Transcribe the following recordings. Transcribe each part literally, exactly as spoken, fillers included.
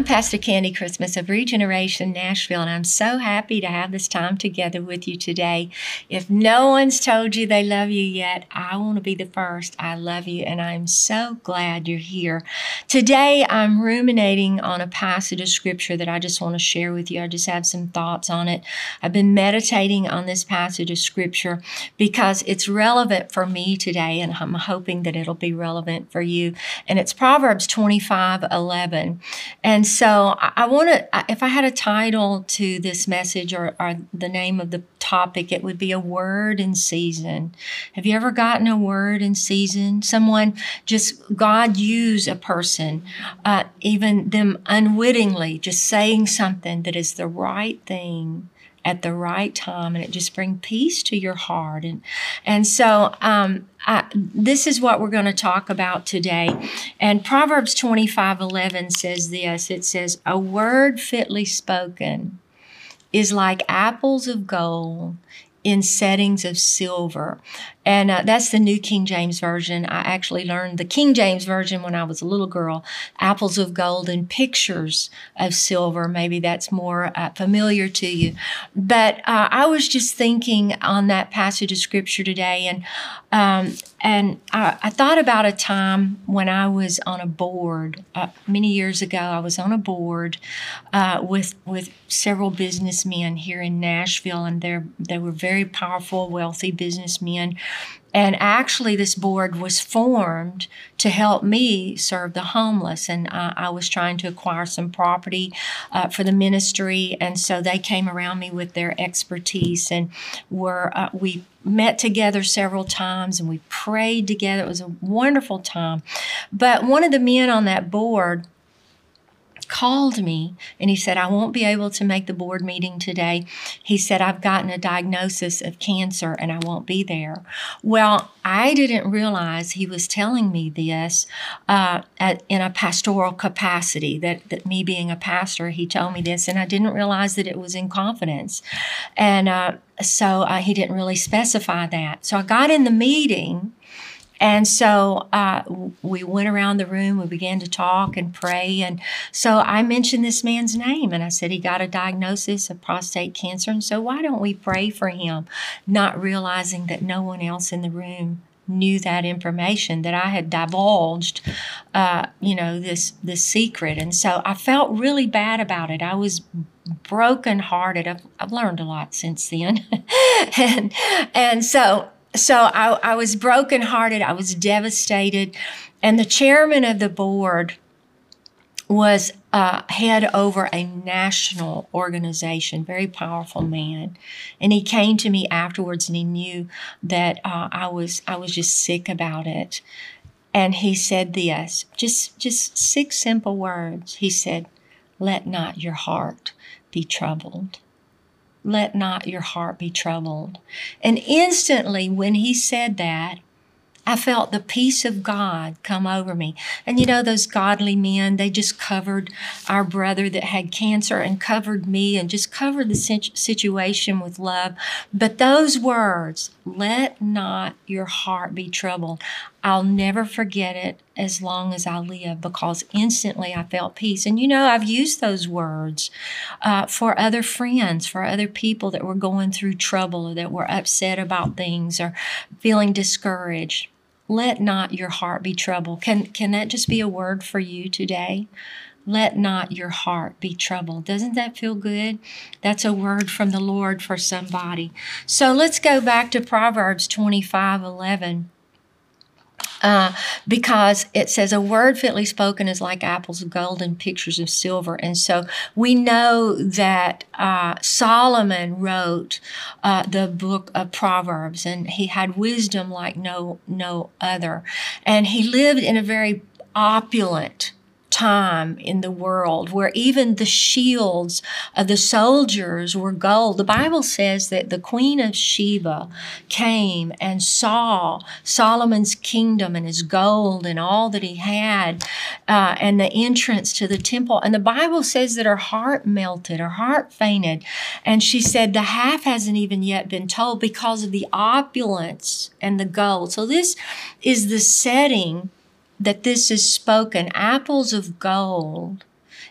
Pastor Candy Christmas of Regeneration Nashville, and I'm so happy to have this time together with you today. If no one's told you they love you yet, I want to be the first. I love you, and I'm so glad you're here. Today, I'm ruminating on a passage of Scripture that I just want to share with you. I just have some thoughts on it. I've been meditating on this passage of Scripture because it's relevant for me today, and I'm hoping that it'll be relevant for you. And it's Proverbs twenty-five eleven. And so I, I want to, if I had a title to this message or, or the name of the topic, it would be a word in season. Have you ever gotten a word in season? Someone just, God use a person, uh, even them unwittingly, just saying something that is the right thing at the right time, and it just brings peace to your heart. And and so um, I, this is what we're going to talk about today. And Proverbs twenty-five eleven says this. It says, "A word fitly spoken is like apples of gold in settings of silver." And uh, that's the New King James Version. I actually learned the King James Version when I was a little girl. Apples of gold and pictures of silver. Maybe that's more uh, familiar to you. But uh, I was just thinking on that passage of Scripture today, and um, and I, I thought about a time when I was on a board. Uh, many years ago, I was on a board uh, with with several businessmen here in Nashville, and they they were very powerful, wealthy businessmen. And actually, this board was formed to help me serve the homeless. And uh, I was trying to acquire some property uh, for the ministry. And so they came around me with their expertise, and were uh, we met together several times, and we prayed together. It was a wonderful time. But one of the men on that board called me, and he said, "I won't be able to make the board meeting today." He said, "I've gotten a diagnosis of cancer and I won't be there." Well, I didn't realize he was telling me this uh, at, in a pastoral capacity, that, that me being a pastor, he told me this, and I didn't realize that it was in confidence. And uh, so uh, he didn't really specify that. So I got in the meeting. And so uh, we went around the room, we began to talk and pray. And so I mentioned this man's name, and I said he got a diagnosis of prostate cancer. And so why don't we pray for him, not realizing that no one else in the room knew that information, that I had divulged, uh, you know, this, this secret. And so I felt really bad about it. I was brokenhearted. I've, I've learned a lot since then. and, and so... So I, I was brokenhearted. I was devastated. And the chairman of the board was uh, head over a national organization, very powerful man. And he came to me afterwards, and he knew that uh, I was I was just sick about it. And he said this, just, just six simple words. He said, "Let not your heart be troubled. Let not your heart be troubled." And instantly when he said that, I felt the peace of God come over me. And you know, those godly men, they just covered our brother that had cancer and covered me and just covered the situation with love. But those words, "Let not your heart be troubled," I'll never forget it as long as I live, because instantly I felt peace. And you know, I've used those words uh, for other friends, for other people that were going through trouble or that were upset about things or feeling discouraged. Let not your heart be troubled. Can, can that just be a word for you today? Let not your heart be troubled. Doesn't that feel good? That's a word from the Lord for somebody. So let's go back to Proverbs twenty-five eleven. Uh, because it says, "A word fitly spoken is like apples of gold and pictures of silver." And so we know that uh, Solomon wrote uh, the book of Proverbs, and he had wisdom like no no other. And he lived in a very opulent time in the world where even the shields of the soldiers were gold. The Bible says that the Queen of Sheba came and saw Solomon's kingdom and his gold and all that he had uh, and the entrance to the temple. And the Bible says that her heart melted, her heart fainted. And she said the half hasn't even yet been told because of the opulence and the gold. So this is the setting that this is spoken. Apples of gold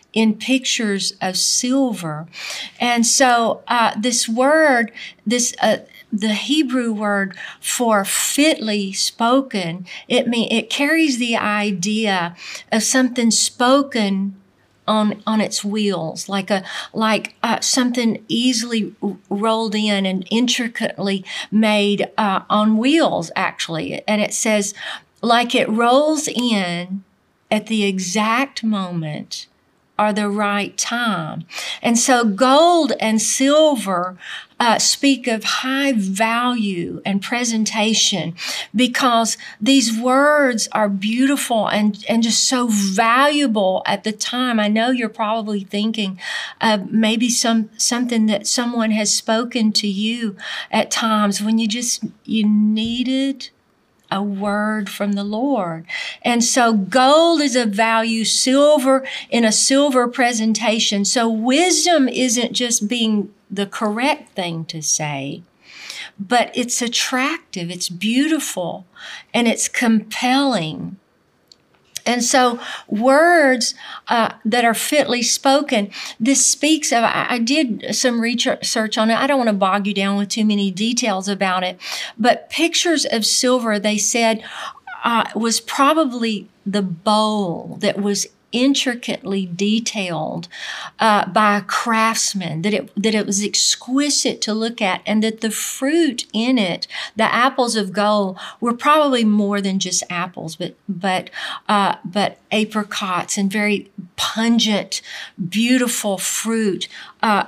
in pictures of silver. And so uh, this word, this uh, the Hebrew word for fitly spoken, it mean it carries the idea of something spoken on on its wheels, like a like uh, something easily rolled in and intricately made uh, on wheels, actually. And it says, like it rolls in at the exact moment or the right time. And so gold and silver uh, speak of high value and presentation, because these words are beautiful and, and just so valuable at the time. I know you're probably thinking of maybe some something that someone has spoken to you at times when you just, you needed a word from the Lord. And so gold is a value, silver in a silver presentation. So wisdom isn't just being the correct thing to say, but it's attractive, it's beautiful, and it's compelling. And so words uh, that are fitly spoken, this speaks of, I, I did some research on it. I don't want to bog you down with too many details about it, but pictures of silver, they said, uh, was probably the bowl that was intricately detailed uh, by a craftsman, that it that it was exquisite to look at, and that the fruit in it, the apples of gold, were probably more than just apples, but but uh, but apricots and very pungent, beautiful fruit, uh,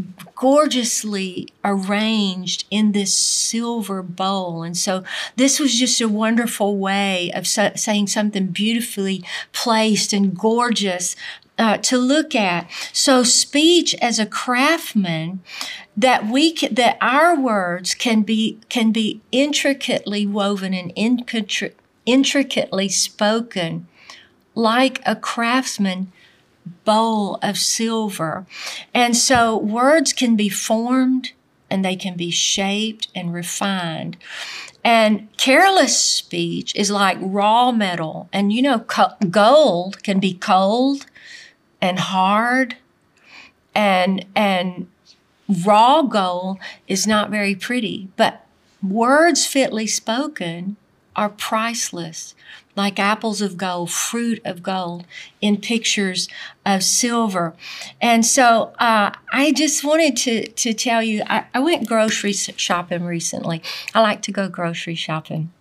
gorgeously arranged in this silver bowl. And so this was just a wonderful way of so- saying something beautifully placed and gorgeous uh, to look at. So speech as a craftsman, that we can, that our words can be can be intricately woven and intricately intricately spoken, like a craftsman bowl of silver. And so words can be formed and they can be shaped and refined. And careless speech is like raw metal. And you know, co- gold can be cold and hard, and and raw gold is not very pretty. But words fitly spoken are priceless, like apples of gold, fruit of gold in pictures of silver. And so uh, I just wanted to, to tell you, I, I went grocery shopping recently. I like to go grocery shopping.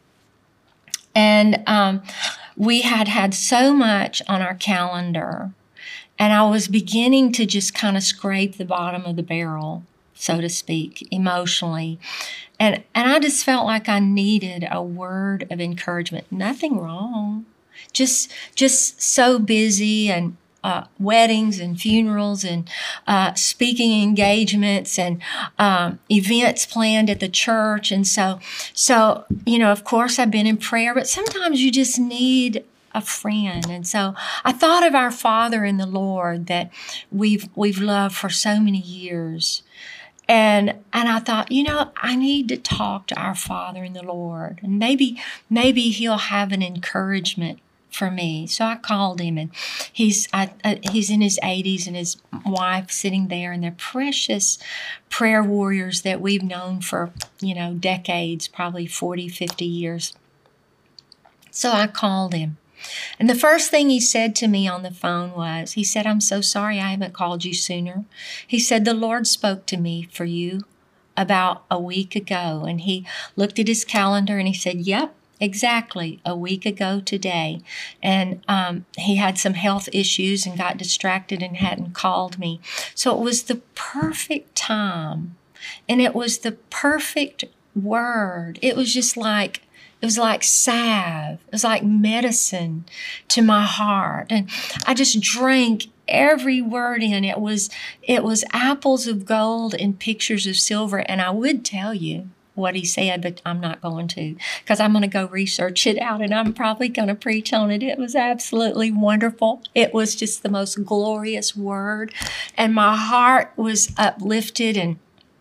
And um, we had had so much on our calendar, and I was beginning to just kind of scrape the bottom of the barrel, so to speak, emotionally. And and I just felt like I needed a word of encouragement. Nothing wrong. Just just so busy, and uh, weddings and funerals and uh, speaking engagements and um, events planned at the church. And so, so, you know, of course I've been in prayer, but sometimes you just need a friend. And so I thought of our Father in the Lord that we've we've loved for so many years. And and I thought, you know, I need to talk to our Father in the Lord, and maybe maybe He'll have an encouragement for me. So I called him, and he's I, uh, he's in his eighties, and his wife sitting there, and they're precious prayer warriors that we've known for, you know, decades, probably forty, fifty years. So I called him. And the first thing he said to me on the phone was, he said, "I'm so sorry I haven't called you sooner." He said, "The Lord spoke to me for you about a week ago." And he looked at his calendar and he said, "Yep, exactly a week ago today." And um, he had some health issues and got distracted and hadn't called me. So it was the perfect time. And it was the perfect word. It was just like, It was like salve. It was like medicine to my heart. And I just drank every word in. It was, it was apples of gold and pictures of silver. And I would tell you what he said, but I'm not going to, because I'm going to go research it out, and I'm probably going to preach on it. It was absolutely wonderful. It was just the most glorious word. And my heart was uplifted, and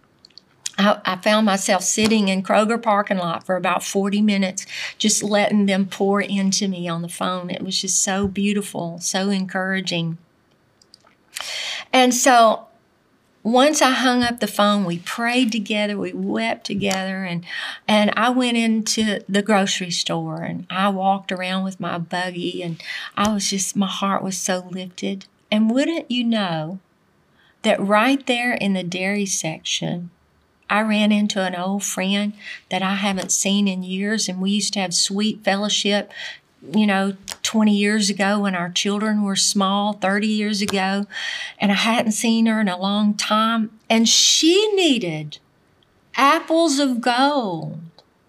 I found myself sitting in Kroger parking lot for about forty minutes, just letting them pour into me on the phone. It was just so beautiful, so encouraging. And so once I hung up the phone, we prayed together, we wept together, and and I went into the grocery store and I walked around with my buggy, and I was just, my heart was so lifted. And wouldn't you know that right there in the dairy section, I ran into an old friend that I haven't seen in years, and we used to have sweet fellowship, you know, twenty years ago when our children were small, thirty years ago, and I hadn't seen her in a long time. And she needed apples of gold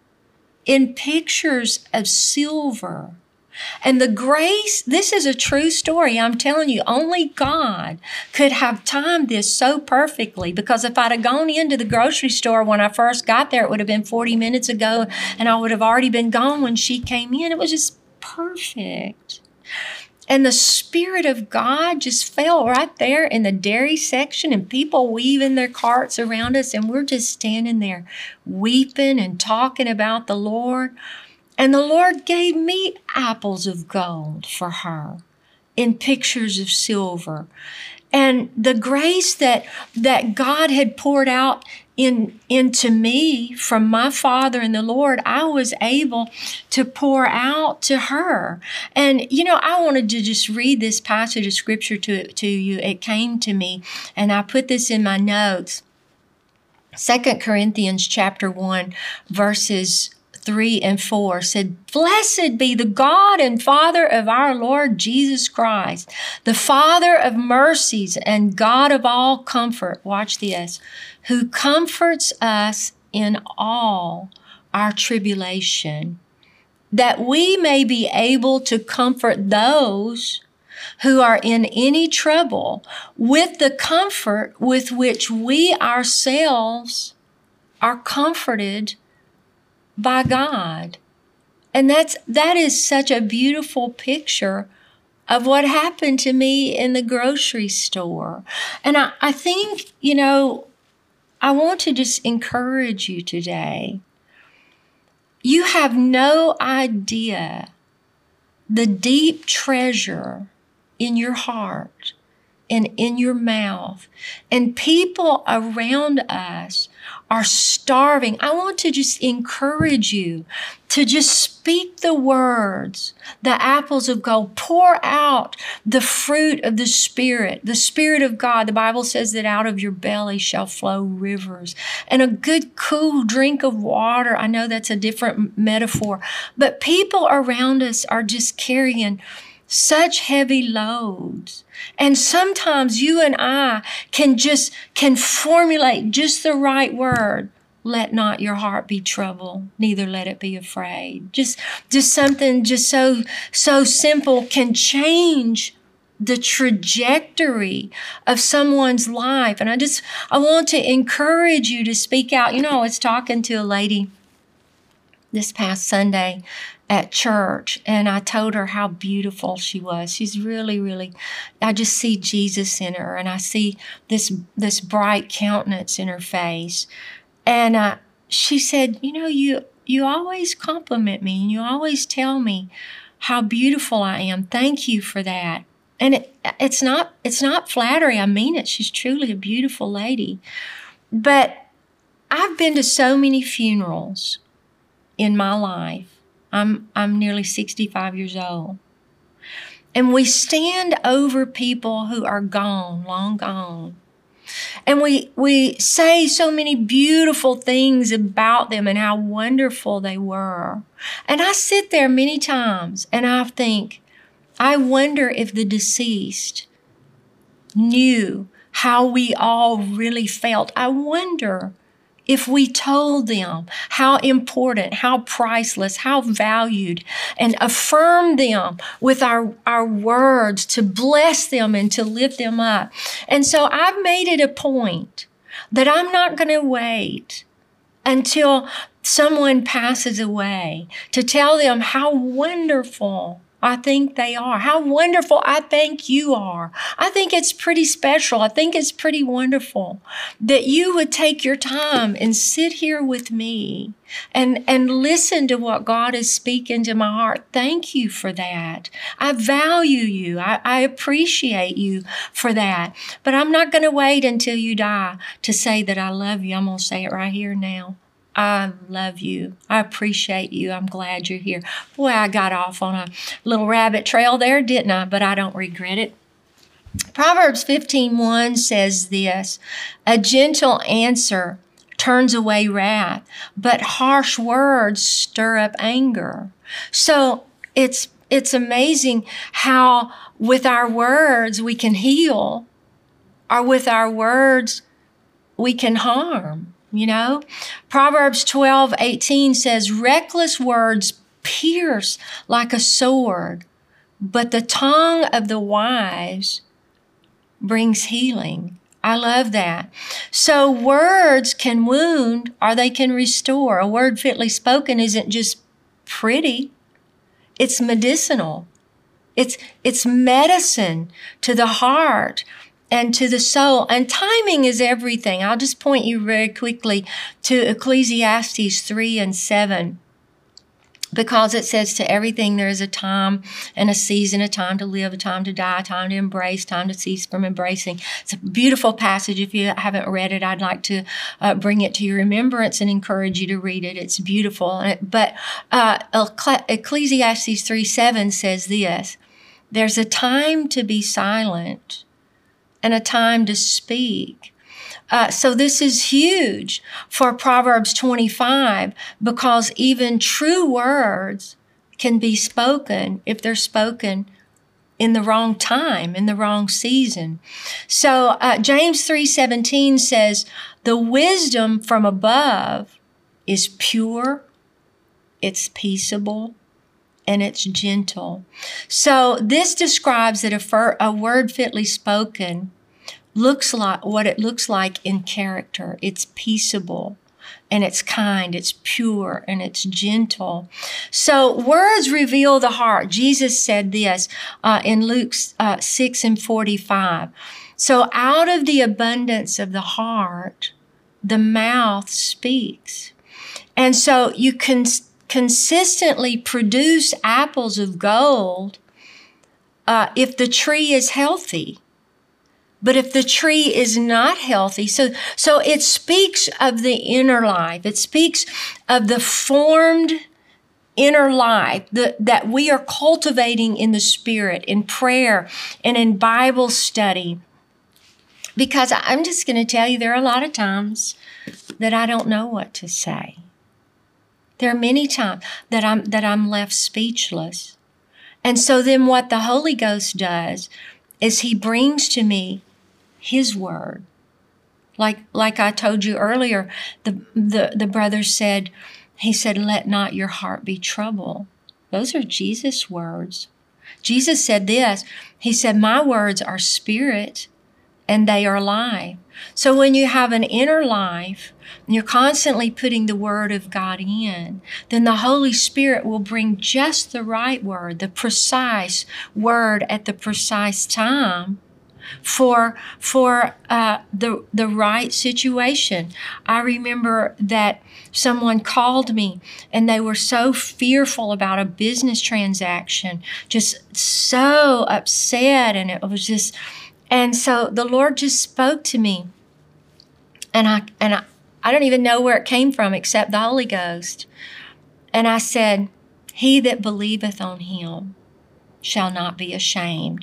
in pictures of silver. And the grace, this is a true story. I'm telling you, only God could have timed this so perfectly, because if I'd have gone into the grocery store when I first got there, it would have been forty minutes ago, and I would have already been gone when she came in. It was just perfect. And the Spirit of God just fell right there in the dairy section, and people weaving their carts around us, and we're just standing there weeping and talking about the Lord. And the Lord gave me apples of gold for her in pictures of silver. And the grace that that God had poured out in into me from my Father and the Lord, I was able to pour out to her. And, you know, I wanted to just read this passage of Scripture to, to you. It came to me, and I put this in my notes. Second Corinthians chapter one, verses three and four said, "Blessed be the God and Father of our Lord Jesus Christ, the Father of mercies and God of all comfort," watch this, "who comforts us in all our tribulation, that we may be able to comfort those who are in any trouble with the comfort with which we ourselves are comforted by God." And that's that is such a beautiful picture of what happened to me in the grocery store. And I, I think, you know, I want to just encourage you today. You have no idea the deep treasure in your heart and in your mouth. And people around us are starving. I want to just encourage you to just speak the words, the apples of gold. Pour out the fruit of the Spirit, the Spirit of God. The Bible says that out of your belly shall flow rivers. And a good, cool drink of water. I know that's a different metaphor, but people around us are just carrying such heavy loads. And sometimes you and I can just, can formulate just the right word. Let not your heart be troubled, neither let it be afraid. Just, just something just so, so simple can change the trajectory of someone's life. And I just, I want to encourage you to speak out. You know, I was talking to a lady this past Sunday at church, and I told her how beautiful she was. She's really, really, I just see Jesus in her, and I see this this bright countenance in her face. And uh, she said, you know, you you always compliment me, and you always tell me how beautiful I am. Thank you for that. And it, it's not it's not flattery. I mean it. She's truly a beautiful lady. But I've been to so many funerals in my life. I'm I'm nearly sixty-five years old. And we stand over people who are gone, long gone. And we we say so many beautiful things about them and how wonderful they were. And I sit there many times and I think, I wonder if the deceased knew how we all really felt. I wonder if we told them how important, how priceless, how valued, and affirmed them with our, our words to bless them and to lift them up. And so I've made it a point that I'm not going to wait until someone passes away to tell them how wonderful I think they are. How wonderful I think you are. I think it's pretty special. I think it's pretty wonderful that you would take your time and sit here with me and, and listen to what God is speaking to my heart. Thank you for that. I value you. I, I appreciate you for that. But I'm not going to wait until you die to say that I love you. I'm going to say it right here now. I love you. I appreciate you. I'm glad you're here. Boy, I got off on a little rabbit trail there, didn't I? But I don't regret it. Proverbs fifteen one says this, a gentle answer turns away wrath, but harsh words stir up anger. So it's it's amazing how with our words we can heal, or with our words we can harm. You know, Proverbs twelve eighteen says, reckless words pierce like a sword, but the tongue of the wise brings healing. I love that. So words can wound or they can restore. A word fitly spoken isn't just pretty. It's medicinal. It's, it's medicine to the heart and to the soul. And timing is everything. I'll just point you very quickly to Ecclesiastes three and seven. Because it says to everything there is a time and a season, a time to live, a time to die, a time to embrace, time to cease from embracing. It's a beautiful passage. If you haven't read it, I'd like to uh, bring it to your remembrance and encourage you to read it. It's beautiful. But uh, Ecclesiastes three seven says this, there's a time to be silent and a time to speak. Uh, so this is huge for Proverbs twenty-five, because even true words can be spoken if they're spoken in the wrong time, in the wrong season. So uh, James three seventeen says, the wisdom from above is pure, it's peaceable, and it's gentle. So this describes that a, fir- a word fitly spoken looks like what it looks like in character. It's peaceable and it's kind, it's pure and it's gentle. So words reveal the heart. Jesus said this uh, in Luke uh, six and forty-five. So out of the abundance of the heart, the mouth speaks. And so you can consistently produce apples of gold uh, if the tree is healthy. But if the tree is not healthy, so, so it speaks of the inner life. It speaks of the formed inner life the, that we are cultivating in the Spirit, in prayer, and in Bible study. Because I'm just going to tell you, there are a lot of times that I don't know what to say. There are many times that I'm, that I'm left speechless. And so then what the Holy Ghost does is He brings to me His word. Like, like I told you earlier, the, the, the brother said, he said, let not your heart be troubled. Those are Jesus' words. Jesus said this, He said, my words are spirit and they are life. So when you have an inner life, and you're constantly putting the word of God in, then the Holy Spirit will bring just the right word, the precise word at the precise time, for for uh, the the right situation. I remember that someone called me and they were so fearful about a business transaction, just so upset, and it was just, and so the Lord just spoke to me, and I and I, I don't even know where it came from except the Holy Ghost, and I said, "He that believeth on Him shall not be ashamed."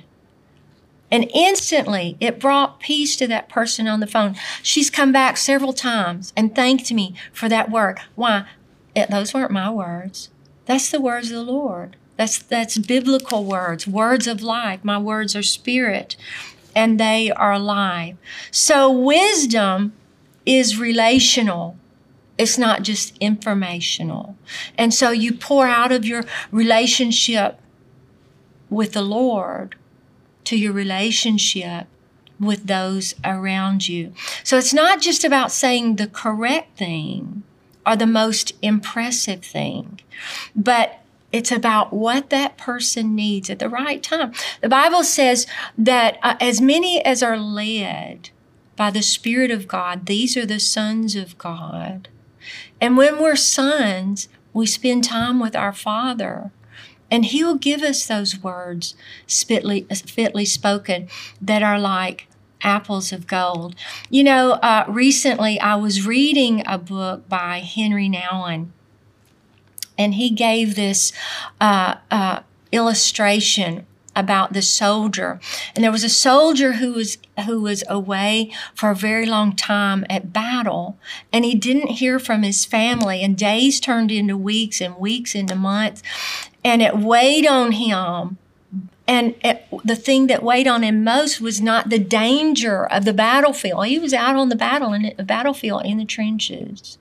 And instantly, it brought peace to that person on the phone. She's come back several times and thanked me for that word. Why? It, those weren't my words. That's the words of the Lord. That's, that's biblical words, words of life. My words are spirit, and they are life. So wisdom is relational. It's not just informational. And so you pour out of your relationship with the Lord to your relationship with those around you. So it's not just about saying the correct thing or the most impressive thing, but It's about what that person needs at the right time. The Bible says that uh, as many as are led by the Spirit of God, these are the sons of God. And when we're sons, we spend time with our Father. And He'll give us those words fitly, fitly spoken that are like apples of gold. You know, uh, recently I was reading a book by Henry Nouwen, and he gave this uh, uh, illustration about the soldier. And there was a soldier who was who was away for a very long time at battle, and he didn't hear from his family, and days turned into weeks and weeks into months, and it weighed on him. And it, the thing that weighed on him most was not the danger of the battlefield. He was out on the battle in the battlefield in the trenches.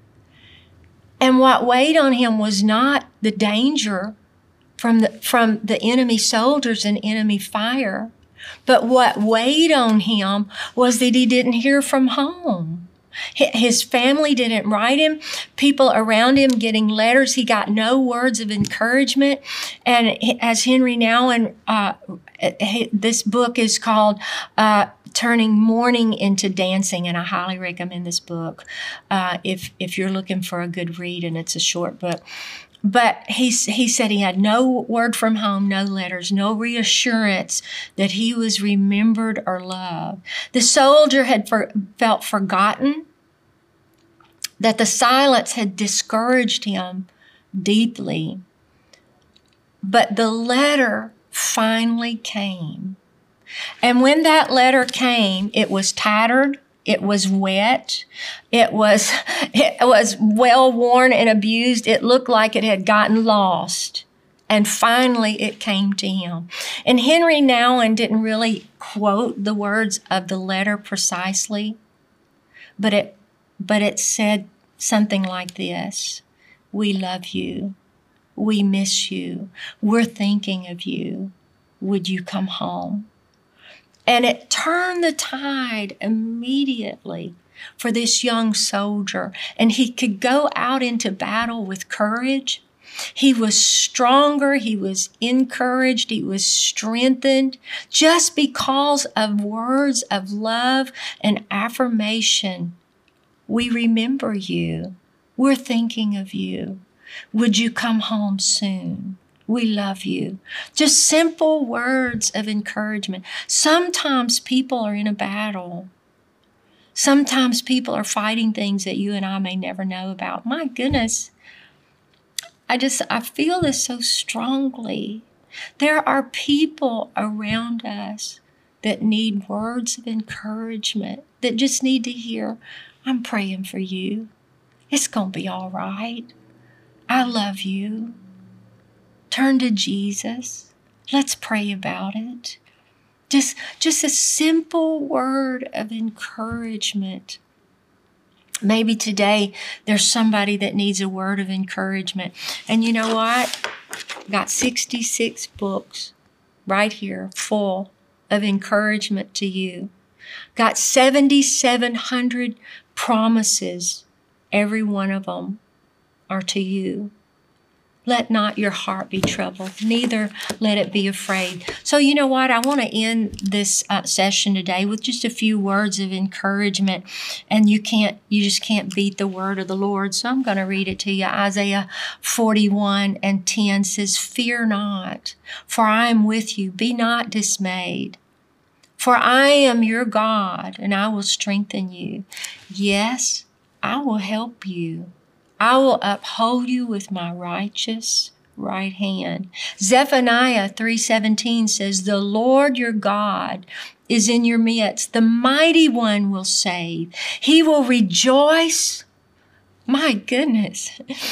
And what weighed on him was not the danger from the from the enemy soldiers and enemy fire, but what weighed on him was that he didn't hear from home. His family didn't write him. People around him getting letters. He got no words of encouragement. And as Henry Nouwen, uh, this book is called uh, Turning Mourning into Dancing, and I highly recommend this book uh, if if you're looking for a good read, and it's a short book. But he, he said he had no word from home, no letters, no reassurance that he was remembered or loved. The soldier had for, felt forgotten, that the silence had discouraged him deeply. But the letter finally came. And when that letter came, it was tattered. It was wet. It was, it was well worn and abused. It looked like it had gotten lost. And finally, it came to him. And Henry Nouwen didn't really quote the words of the letter precisely, but it, but it said something like this: "We love you. We miss you. We're thinking of you. Would you come home?" And it turned the tide immediately for this young soldier. And he could go out into battle with courage. He was stronger. He was encouraged. He was strengthened just because of words of love and affirmation. We remember you. We're thinking of you. Would you come home soon? We love you. Just simple words of encouragement. Sometimes people are in a battle. Sometimes people are fighting things that you and I may never know about. My goodness, I just, I feel this so strongly. There are people around us that need words of encouragement, that just need to hear, "I'm praying for you. It's going to be all right. I love you. Turn to Jesus. Let's pray about it." Just, just a simple word of encouragement. Maybe today there's somebody that needs a word of encouragement. And you know what? Got sixty-six books right here full of encouragement to you. Got seventy-seven hundred promises. Every one of them are to you. Let not your heart be troubled, neither let it be afraid. So you know what? I want to end this uh, session today with just a few words of encouragement. And you can't, you just can't beat the word of the Lord. So I'm going to read it to you. Isaiah forty-one and ten says, "Fear not, for I am with you. Be not dismayed. For I am your God, and I will strengthen you. Yes, I will help you. I will uphold you with my righteous right hand." Zephaniah three seventeen says, "The Lord your God is in your midst. The mighty one will save. He will rejoice." My goodness.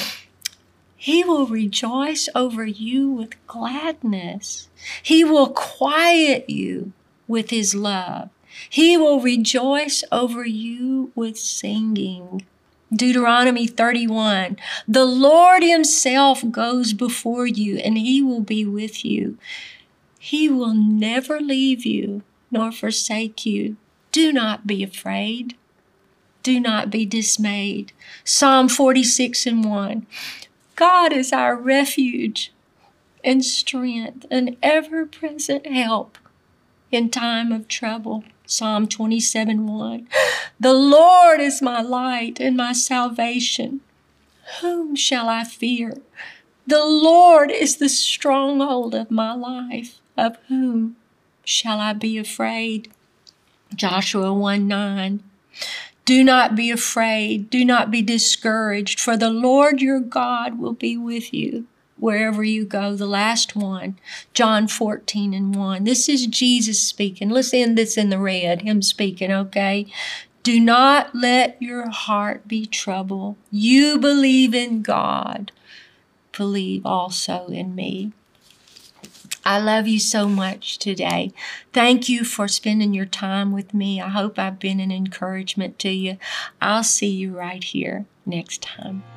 He will rejoice over you with gladness. He will quiet you with his love. He will rejoice over you with singing. Deuteronomy thirty-one, "The Lord himself goes before you, and he will be with you. He will never leave you nor forsake you. Do not be afraid. Do not be dismayed." Psalm forty-six and one, God is our refuge and strength, an ever-present help in time of trouble. Psalm twenty-seven one. The Lord is my light and my salvation. Whom shall I fear? The Lord is the stronghold of my life. Of whom shall I be afraid? Joshua one nine. Do not be afraid. Do not be discouraged, for the Lord your God will be with you wherever you go. The last one, John fourteen and one. This is Jesus speaking. Let's end this in the red, him speaking, okay? Do not let your heart be troubled. You believe in God. Believe also in me. I love you so much today. Thank you for spending your time with me. I hope I've been an encouragement to you. I'll see you right here next time.